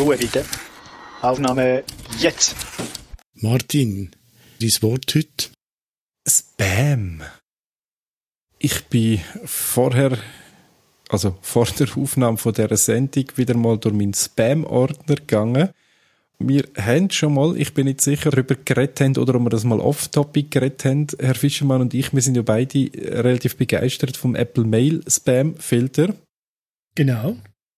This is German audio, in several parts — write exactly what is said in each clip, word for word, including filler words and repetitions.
Ruhe bitte. Aufnahme jetzt. Martin, dein Wort heute? Spam. Ich bin vorher, also vor der Aufnahme von dieser Sendung, wieder mal durch meinen Spam-Ordner gegangen. Wir haben schon mal, ich bin nicht sicher, darüber geredet haben oder ob wir das mal off-topic geredet haben, Herr Fischermann und ich, wir sind ja beide relativ begeistert vom Apple Mail Spam-Filter. Genau.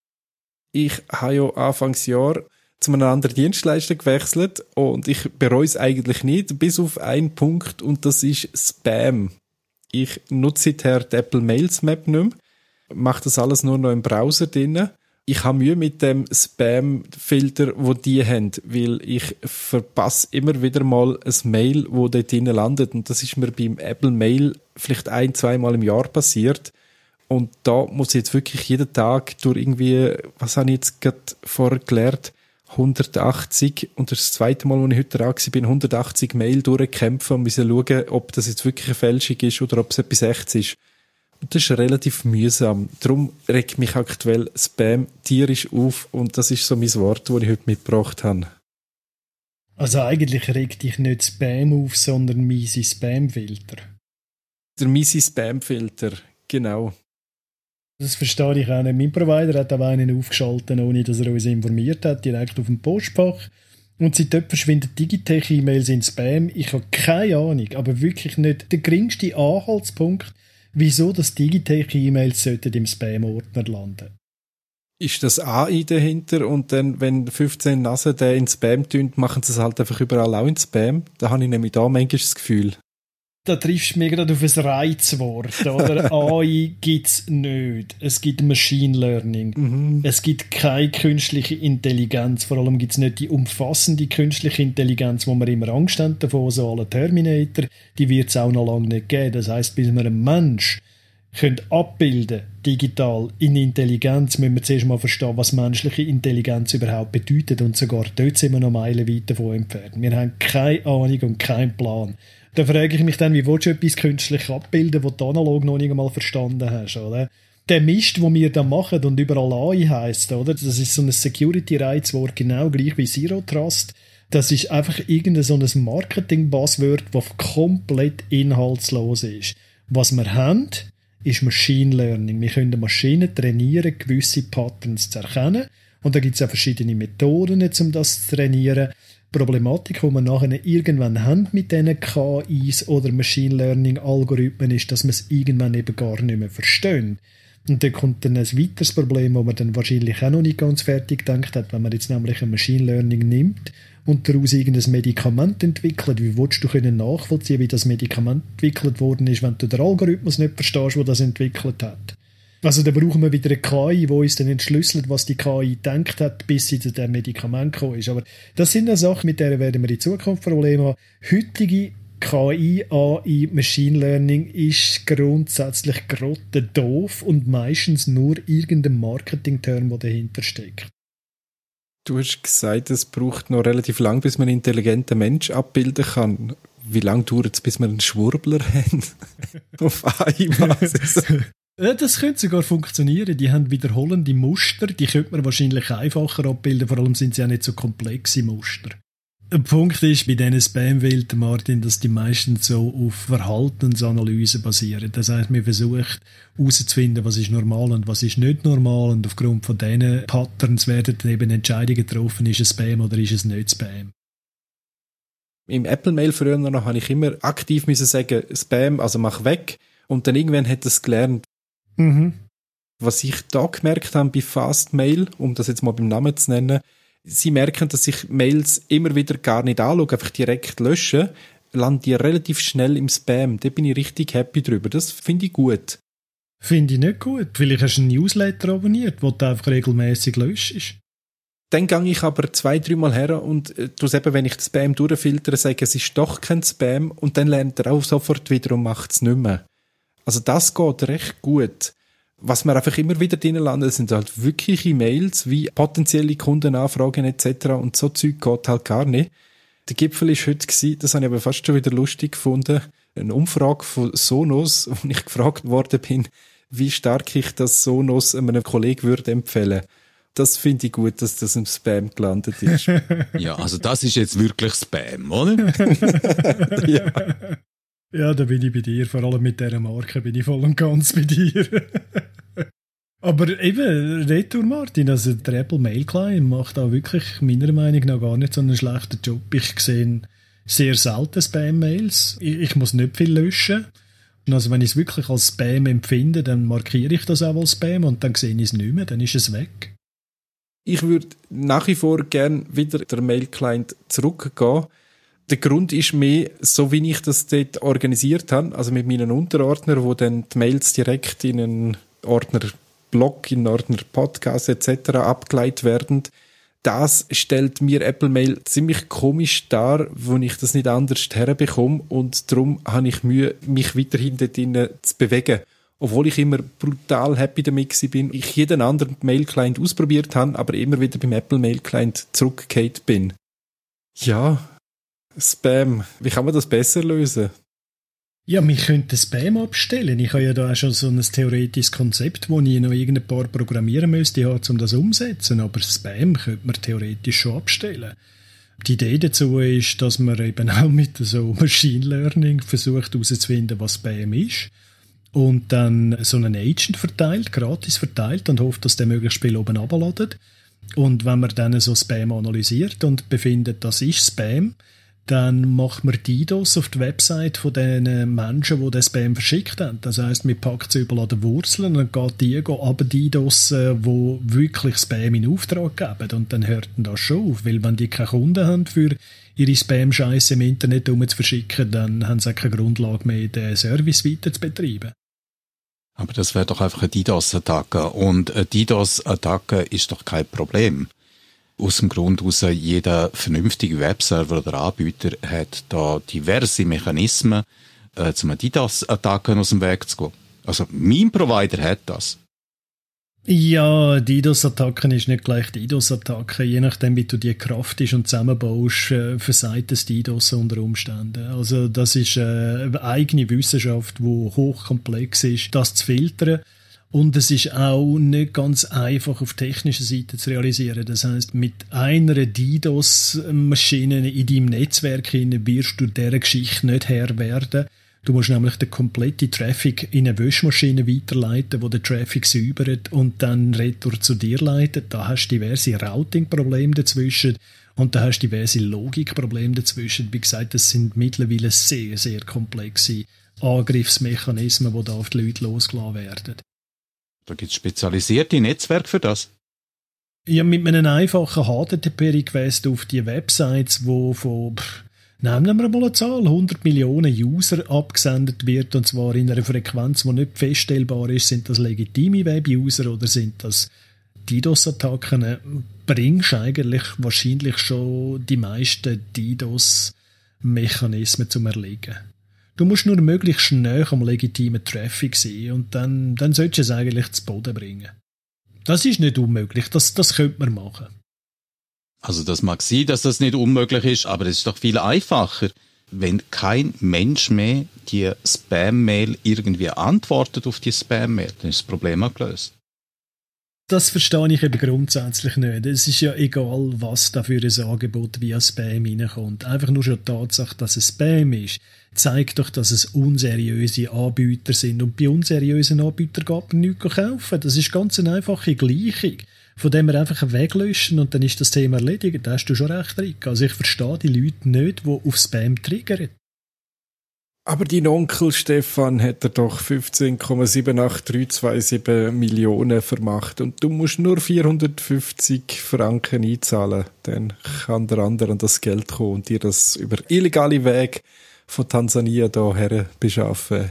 Ich habe ja Anfangsjahr zu einem anderen Dienstleister gewechselt und ich bereue es eigentlich nicht, bis auf einen Punkt, und das ist Spam. Ich nutze seither die Apple Mails Map nicht mehr, mache das alles nur noch im Browser drin. Ich habe Mühe mit dem Spam-Filter, wo die haben, weil ich verpasse immer wieder mal ein Mail, wo dort drin landet, und das ist mir beim Apple Mail vielleicht ein-, zweimal im Jahr passiert. Und da muss ich jetzt wirklich jeden Tag durch irgendwie, was habe ich jetzt gerade vorher gelernt, hundertachtzig, und das, ist das zweite Mal, wo ich heute dran bin, hundertachtzig Mail durchkämpfen und müssen schauen, ob das jetzt wirklich eine Fälschung ist oder ob es etwas Echtes ist. Und das ist relativ mühsam. Darum regt mich aktuell Spam tierisch auf, und das ist so mein Wort, das ich heute mitgebracht habe. Also eigentlich regt dich nicht Spam auf, sondern miese Spam-Filter. Der miese Spam-Filter, genau. Das verstehe ich auch nicht. Mein Provider hat aber einen aufgeschaltet, ohne dass er uns informiert hat, direkt auf dem Postfach. Und seitdem verschwinden Digitech-E-Mails in Spam. Ich habe keine Ahnung, aber wirklich nicht der geringste Anhaltspunkt, wieso das Digitech-E-Mails sollten im Spam-Ordner landen. Ist das A I dahinter, und dann, wenn fünfzehn Nasen den in Spam tun, machen sie es halt einfach überall auch in Spam? Da habe ich nämlich da manchmal das Gefühl. Da triffst du mir gerade auf ein Reizwort, oder? A I gibt's nicht. Es gibt Machine Learning. Mhm. Es gibt keine künstliche Intelligenz. Vor allem gibt's nicht die umfassende künstliche Intelligenz, wo wir immer Angst haben davon, so alle Terminator. Die wird's auch noch lange nicht geben. Das heisst, bis wir einen Mensch können abbilden, digital, in Intelligenz, müssen wir zuerst mal verstehen, was menschliche Intelligenz überhaupt bedeutet. Und sogar dort sind wir noch meilenweit davon entfernt. Wir haben keine Ahnung und keinen Plan. Da frage ich mich dann, wie willst du etwas künstlich abbilden, was du analog noch nicht einmal verstanden hast, oder? Der Mist, den wir da machen und überall A I heisst, oder? Das ist so ein Security-Reizwort, genau gleich wie Zero Trust. Das ist einfach irgendein so ein Marketing-Buzzword, das komplett inhaltslos ist. Was wir haben, ist Machine Learning. Wir können Maschinen trainieren, gewisse Patterns zu erkennen. Und da gibt es auch verschiedene Methoden, um das zu trainieren. Die Problematik, die wir nachher irgendwann haben mit diesen K Is oder Machine Learning Algorithmen, ist, dass wir es irgendwann eben gar nicht mehr verstehen. Und dann kommt dann ein weiteres Problem, das man dann wahrscheinlich auch noch nicht ganz fertig gedacht hat, wenn man jetzt nämlich ein Machine Learning nimmt und daraus irgendein Medikament entwickelt. Wie willst du können nachvollziehen, wie das Medikament entwickelt worden ist, wenn du den Algorithmus nicht verstehst, der das entwickelt hat? Also da brauchen wir wieder eine K I, die uns dann entschlüsselt, was die K I gedacht hat, bis sie zu diesem Medikament gekommen ist. Aber das sind dann Sachen, mit denen werden wir in Zukunft Probleme haben. Heutige K I, A I, Machine Learning ist grundsätzlich grottendoof und meistens nur irgendein Marketing-Term, der dahinter steckt. Du hast gesagt, es braucht noch relativ lang, bis man einen intelligenten Mensch abbilden kann. Wie lange dauert es, bis wir einen Schwurbler haben? Auf A I-Basis. Ja, das könnte sogar funktionieren. Die haben wiederholende Muster, die könnte man wahrscheinlich einfacher abbilden, vor allem sind sie ja nicht so komplexe Muster. Der Punkt ist bei diesen Spam-Filtern, Martin, dass die meistens so auf Verhaltensanalyse basieren. Das heisst, wir versuchen herauszufinden, was ist normal und was ist nicht normal, und aufgrund von diesen Patterns werden dann eben Entscheidungen getroffen, ist es Spam oder ist es nicht Spam. Im Apple Mail früher noch habe ich immer aktiv müssen sagen, Spam, also mach weg, und dann irgendwann hat es gelernt. Mhm. Was ich da gemerkt habe bei Fastmail, um das jetzt mal beim Namen zu nennen, sie merken, dass ich Mails immer wieder gar nicht anschaue, einfach direkt löschen, landen die relativ schnell im Spam. Da bin ich richtig happy drüber. Das finde ich gut. Finde ich nicht gut. Vielleicht hast du einen Newsletter abonniert, wo du einfach regelmäßig löschst. Dann gehe ich aber zwei, dreimal her und äh, tue eben, wenn ich das Spam durchfiltere, sage, es ist doch kein Spam, und dann lernt er auch sofort wieder und macht es nicht mehr. Also das geht recht gut. Was wir einfach immer wieder drin landen, sind halt wirkliche Mails wie potenzielle Kundenanfragen et cetera. Und so Zeug geht halt gar nicht. Der Gipfel war heute, das habe ich aber fast schon wieder lustig gefunden, eine Umfrage von Sonos, wo ich gefragt worden bin, wie stark ich das Sonos einem Kollegen würde empfehlen. Das finde ich gut, dass das im Spam gelandet ist. Ja, also das ist jetzt wirklich Spam, oder? Ja. Ja, da bin ich bei dir. Vor allem mit dieser Marke bin ich voll und ganz bei dir. Aber eben, Retour Martin, also der Apple Mail Client macht auch wirklich meiner Meinung nach gar nicht so einen schlechten Job. Ich sehe sehr selten Spam-Mails. Ich, ich muss nicht viel löschen. Also wenn ich es wirklich als Spam empfinde, dann markiere ich das auch als Spam und dann sehe ich es nicht mehr, dann ist es weg. Ich würde nach wie vor gerne wieder der Mail-Client zurückgehen. Der Grund ist mehr, so wie ich das dort organisiert habe, also mit meinen Unterordnern, wo dann die Mails direkt in einen Ordner Blog, in einen Ordner Podcast et cetera abgeleitet werden. Das stellt mir Apple Mail ziemlich komisch dar, wo ich das nicht anders herbekomme und darum habe ich Mühe, mich weiterhin dort drinnen zu bewegen. Obwohl ich immer brutal happy damit bin, ich jeden anderen Mail-Client ausprobiert habe, aber immer wieder beim Apple Mail-Client zurückgekehrt bin. Ja, Spam. Wie kann man das besser lösen? Ja, wir könnten Spam abstellen. Ich habe ja da auch schon so ein theoretisches Konzept, wo ich noch irgendein paar programmieren müsste, um das umzusetzen. Aber Spam könnte man theoretisch schon abstellen. Die Idee dazu ist, dass man eben auch mit so Machine Learning versucht herauszufinden, was Spam ist. Und dann so einen Agent verteilt, gratis verteilt und hofft, dass der möglichst viel oben runterladet. Und wenn man dann so Spam analysiert und befindet, das ist Spam, dann macht man DDoS auf die Website von den Menschen, die den Spam verschickt haben. Das heisst, man packt sie überall an den Wurzeln und geht die aber DDoS, die wirklich Spam in Auftrag geben. Und dann hört das schon auf, weil wenn die keine Kunden haben, für ihre Spam-Scheisse im Internet zu verschicken, dann haben sie auch keine Grundlage mehr, den Service weiter zu betreiben. Aber das wäre doch einfach eine DDoS-Attacke. Und eine DDoS-Attacke ist doch kein Problem. Aus dem Grund heraus, jeder vernünftige Webserver oder Anbieter hat da diverse Mechanismen, äh, um DDoS-Attacken aus dem Weg zu gehen. Also mein Provider hat das. Ja, DDoS-Attacken ist nicht gleich DDoS-Attacken. Je nachdem, wie du die kraftest und zusammenbaust, äh, versagt das DDoS unter Umständen. Also das ist äh, eine eigene Wissenschaft, die hochkomplex ist, das zu filtern. Und es ist auch nicht ganz einfach auf technischer Seite zu realisieren. Das heisst, mit einer DDoS-Maschine in deinem Netzwerk wirst du dieser Geschichte nicht Herr werden. Du musst nämlich den kompletten Traffic in eine Wäschmaschine weiterleiten, wo der Traffic säubert und dann retour zu dir leitet. Da hast du diverse Routing-Probleme dazwischen und da hast du diverse Logik-Probleme dazwischen. Wie gesagt, das sind mittlerweile sehr, sehr komplexe Angriffsmechanismen, die da auf die Leute losgelassen werden. Da gibt es spezialisierte Netzwerke für das. Ja, mit einem einfachen H T T P-Request auf die Websites, wo von, pff, nehmen wir mal eine Zahl, hundert Millionen User abgesendet wird, und zwar in einer Frequenz, die nicht feststellbar ist, sind das legitime Web-User oder sind das DDoS-Attacken, bringst du eigentlich wahrscheinlich schon die meisten DDoS-Mechanismen zum Erliegen. Du musst nur möglichst schnell am legitimen Traffic sein und dann, dann solltest du es eigentlich zu Boden bringen. Das ist nicht unmöglich, das, das könnte man machen. Also das mag sein, dass das nicht unmöglich ist, aber es ist doch viel einfacher, wenn kein Mensch mehr die Spam-Mail irgendwie antwortet auf die Spam-Mail, dann ist das Problem auch gelöst. Das verstehe ich eben grundsätzlich nicht. Es ist ja egal, was da für ein Angebot via Spam reinkommt. Einfach nur schon die Tatsache, dass es Spam ist, zeigt doch, dass es unseriöse Anbieter sind. Und bei unseriösen Anbietern geht man nichts kaufen. Das ist ganz eine einfache Gleichung, von dem wir einfach weglöschen und dann ist das Thema erledigt. Da hast du schon recht, Rick. Also ich verstehe die Leute nicht, die auf Spam triggern. Aber dein Onkel Stefan hat er doch fünfzehn Komma sieben acht drei zwei sieben Millionen vermacht und du musst nur vierhundertfünfzig Franken einzahlen. Dann kann der andere an das Geld kommen und dir das über illegale Wege von Tansania hierher beschaffen.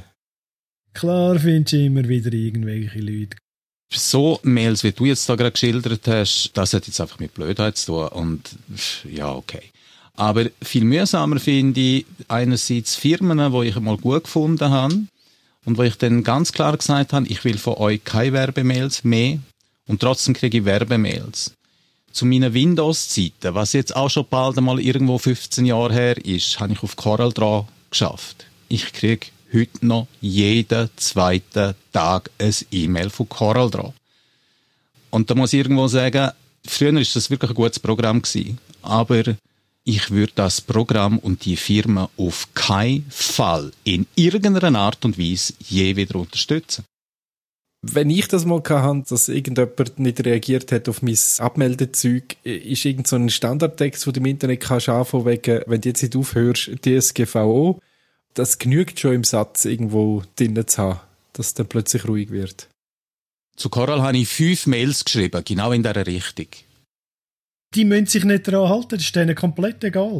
Klar findest du immer wieder irgendwelche Leute. So Mails, wie du jetzt da gerade geschildert hast, das hat jetzt einfach mit Blödheit zu tun und ja, okay. Aber viel mühsamer finde ich einerseits Firmen, die ich mal gut gefunden habe und wo ich dann ganz klar gesagt habe, ich will von euch keine Werbemails mehr und trotzdem kriege ich Werbemails. Zu meinen Windows-Zeiten, was jetzt auch schon bald einmal irgendwo fünfzehn Jahre her ist, habe ich auf CorelDRAW geschafft. Ich kriege heute noch jeden zweiten Tag ein E-Mail von CorelDRAW. Und da muss ich irgendwo sagen, früher war das wirklich ein gutes Programm gewesen, aber ich würde das Programm und die Firma auf keinen Fall in irgendeiner Art und Weise je wieder unterstützen. Wenn ich das mal hatte, dass irgendjemand nicht reagiert hat auf mein Abmeldezeug, ist irgend so ein Standardtext, den du im Internet kannst anfangen, wegen, wenn du jetzt nicht aufhörst, D S G V O, das genügt schon im Satz irgendwo drinnen zu haben, dass es dann plötzlich ruhig wird. Zu Coral habe ich fünf Mails geschrieben, genau in dieser Richtung. Die müssen sich nicht daran halten, das ist denen komplett egal.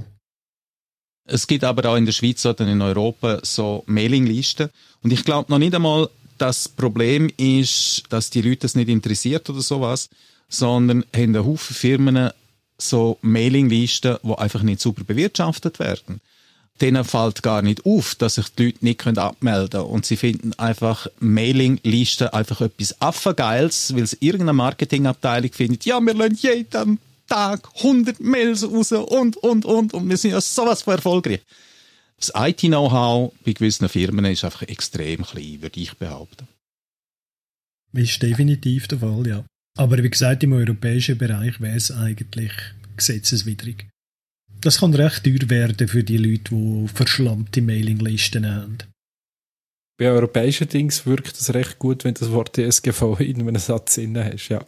Es gibt aber auch in der Schweiz oder in Europa so Mailinglisten. Und ich glaube noch nicht einmal, das Problem ist, dass die Leute es nicht interessiert oder sowas, sondern haben einen Haufen Firmen so Mailinglisten, die einfach nicht super bewirtschaftet werden. Denen fällt gar nicht auf, dass sich die Leute nicht abmelden können. Und sie finden einfach Mailinglisten einfach etwas Affengeiles, weil es irgendeine Marketingabteilung findet, ja, wir lassen jeden Tag hundert Mails raus und, und, und, und wir sind ja sowas von erfolgreich. Das I T-Know-how bei gewissen Firmen ist einfach extrem klein, würde ich behaupten. Ist definitiv der Fall, ja. Aber wie gesagt, im europäischen Bereich wäre es eigentlich gesetzeswidrig. Das kann recht teuer werden für die Leute, die verschlammte Mailinglisten haben. Bei europäischen Dings wirkt es recht gut, wenn du das Wort D S G V in einem Satz drin hast, ja.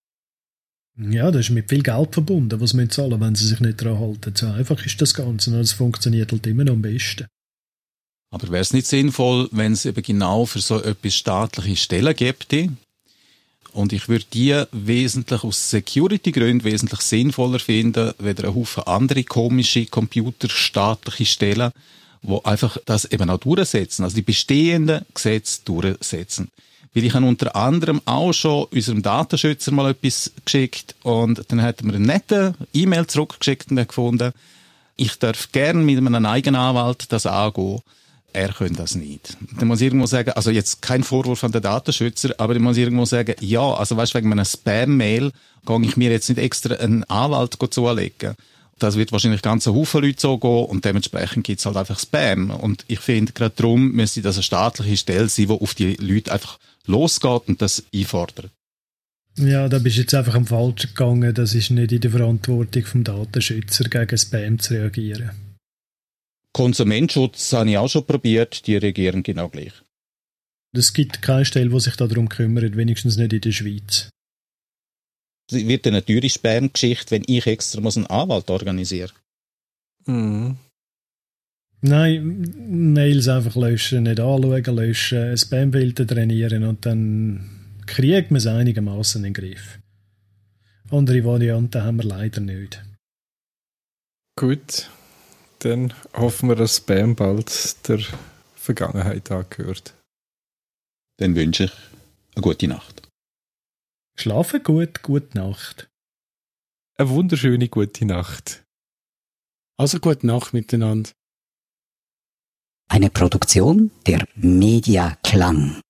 Ja, das ist mit viel Geld verbunden, was sie zahlen, wenn sie sich nicht daran halten. So einfach ist das Ganze und es funktioniert halt immer noch am besten. Aber wäre es nicht sinnvoll, wenn es eben genau für so etwas staatliche Stellen gäbe? Und ich würde die wesentlich aus Security-Gründen wesentlich sinnvoller finden, als ein Haufen andere komische computerstaatliche Stellen, die einfach das eben auch durchsetzen, also die bestehenden Gesetze durchsetzen. Weil ich habe unter anderem auch schon unserem Datenschützer mal etwas geschickt und dann hat er mir eine nette E-Mail zurückgeschickt und gefunden, ich darf gerne mit einem eigenen Anwalt das angehen. Er könnte das nicht. Dann muss ich irgendwo sagen, also jetzt kein Vorwurf an den Datenschützer, aber ich muss irgendwo sagen, ja, also weißt du, wegen einer Spam-Mail gehe ich mir jetzt nicht extra einen Anwalt zulegen. Das wird wahrscheinlich ganz ein Haufen Leute so gehen und dementsprechend gibt es halt einfach Spam. Und ich finde, gerade darum müsste das eine staatliche Stelle sein, die auf die Leute einfach losgeht und das einfordert. Ja, da bist du jetzt einfach am Falschen gegangen. Das ist nicht in der Verantwortung vom Datenschützer, gegen Spam zu reagieren. Konsumentschutz habe ich auch schon probiert, die reagieren genau gleich. Es gibt keine Stelle, die sich darum kümmert, wenigstens nicht in der Schweiz. Es wird eine teure Spam-Geschichte, wenn ich extra muss einen Anwalt organisieren. Mhm. Nein, Mails einfach löschen, nicht anschauen, löschen, Spamfilter trainieren und dann kriegt man es einigermaßen in den Griff. Andere Varianten haben wir leider nicht. Gut, dann hoffen wir, dass Spam bald der Vergangenheit angehört. Dann wünsche ich eine gute Nacht. Schlafen gut, gute Nacht. Eine wunderschöne gute Nacht. Also gute Nacht miteinander. Eine Produktion der Media Klang.